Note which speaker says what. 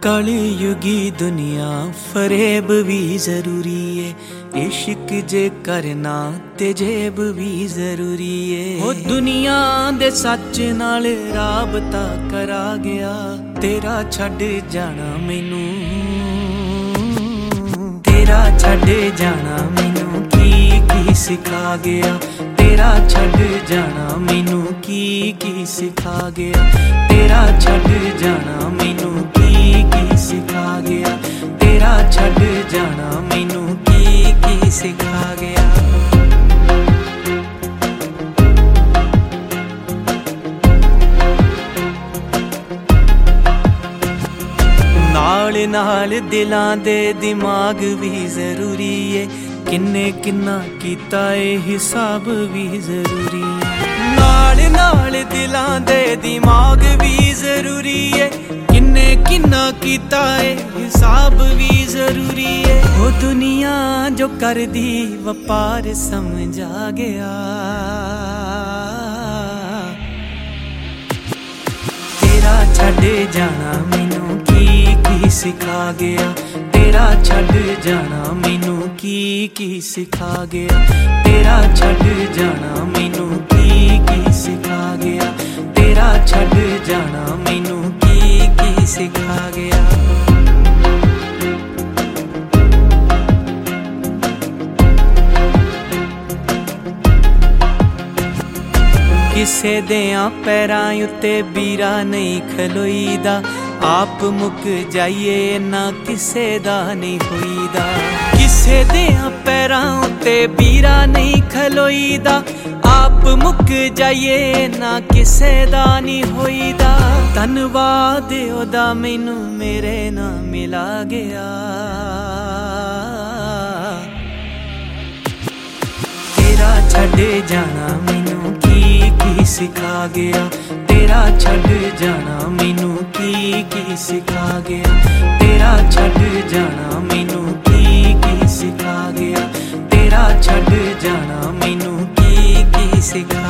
Speaker 1: कलयुगी दुनिया फरेब भी जरूरी है, इश्क जे करना ते जेब भी जरूरी है। ओ दुनिया दे सच नाल राबता करा गया, तेरा छड़ जाना मैनू, तेरा छड़ जाना मैनू की सिखा गया, तेरा छड़ जाना मैनू की सिखा गया, तेरा छड़ जाना मैनू की सिखा गया, तेरा छड़ जाना मैनू की सिखा गया। नाल नाल दिलां दे दिमाग भी जरूरी है, किन्ने किन्ना कीता ए हिसाब भी जरूरी है। नाल नाल दिलां दे दिमाग भी जरूरी है, किन्ने किन्ना कीता ए हिसाब भी जरूरी है। वो दुनिया जो कर दी वपार समझा गया, तेरा छड़ जाना मैनू की सिखा गया, तेरा छड़ जाना मैनू की सिखा गया, तेरा छड़ जाना मैनू की सिखा गया, तेरा छड़ जाना मैनू की सिखा गया। किसे देयां पैरां उत्ते बीरा नहीं खलोईदा, आप मुक जाइए ना किसे दा नहीं होईदा। किसे देयां पैरां उत्ते बीरा नहीं खलोईदा, आप मुक जाइए ना किसे दा नहीं होईदा। धन्नवाद ओदा मैनू मेरे ना मिला गया, तेरा छड़ जाना मैनू की सिखा गया, तेरा छड़ जाना मैनू की सिखा गया, तेरा छड़ जाना मैनू की सिखा गया, तेरा छड़ जाना मैनू की सिखा